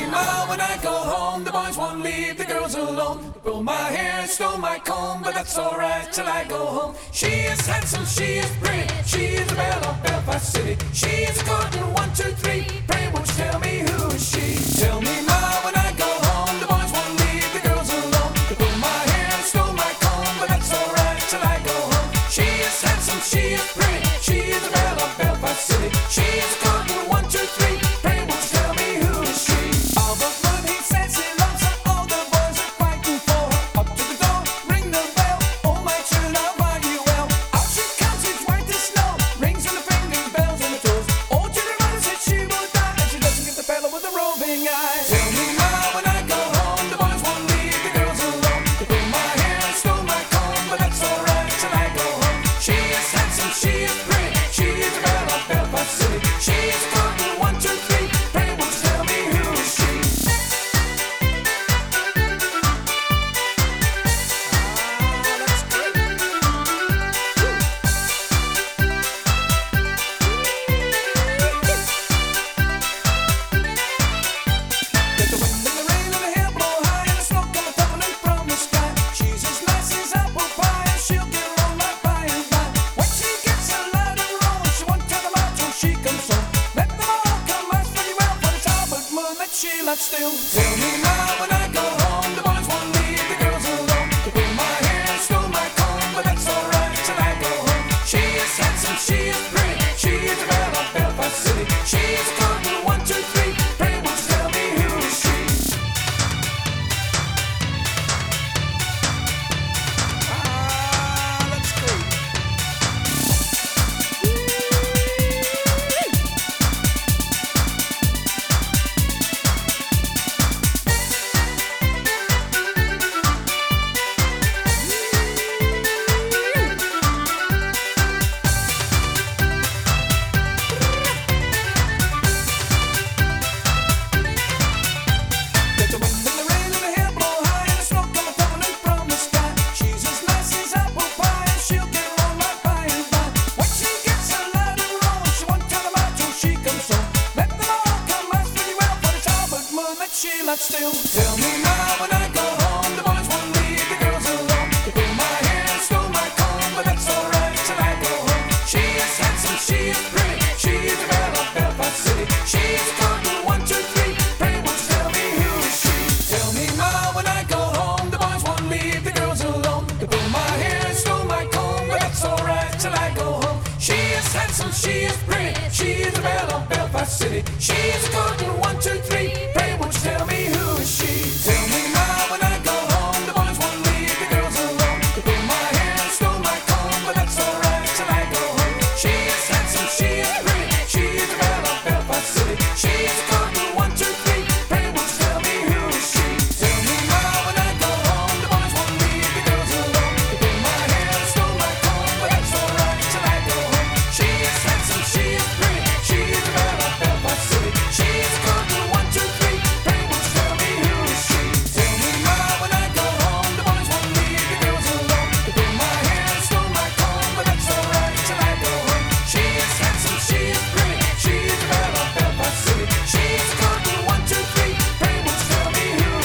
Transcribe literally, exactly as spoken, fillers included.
Ma, when I go home, the boys won't leave the girls alone. They pull my hair and stole my comb, but that's alright till I go home. She is handsome, she is pretty, she is the belle of Belfast City. She is a cotton one, two, three. Pray won't you tell me who is she? Tell me, Ma, when I go home, the boys won't leave the girls alone. They pull my hair and stole my comb, but that's alright till I go home. She is handsome, she is pretty, she is the belle of Belfast City. She is a cotton one, two, three. Pray won't you tell me who is she? All the fun he says he loves her, all the boys are fighting for her. Up to the door, ring the bell. Oh my true love, are you well? Out she comes, it's white as snow. Rings on the fingers, bells on the toes. Old Judy Ryan said she will die, and she doesn't get the fellow with the roving eyes. Tell me now, when I go home, the boys won't leave the girls alone. They pull my hair and stole my comb, but that's alright till I go home. She is handsome, she is pretty, she is the belle of Belfast City. She is cotton one, two, three. Pray won't you tell me who is she? Let the wind and the rain and the hail blow high, and the snow come tumbling from the sky. She's as nice as apple pie, and she'll get along right by and by. When she gets a lot of roll, she won't turn them out till she comes home. Let them all come ask pretty well for the Talbot moon that she loves still. Tell me now, when I go home, the boys won't leave the girls alone. They pull my hair and stole my comb, but that's alright till I go home. She is handsome, she is pretty, she is the belle of Belfast City. She is cotton one, two, three. Pray won't you tell me who is she? Ah, that's great. Let the wind and the rain and the hail blow high, and the snow come tumbling from the sky. She's as nice as apple pie, and she'll get along right by and by. When she gets a lot of roll, she won't turn them out till she comes home. Let them all come ask pretty well for the Talbot moon that she loves still. Tell me now, when I go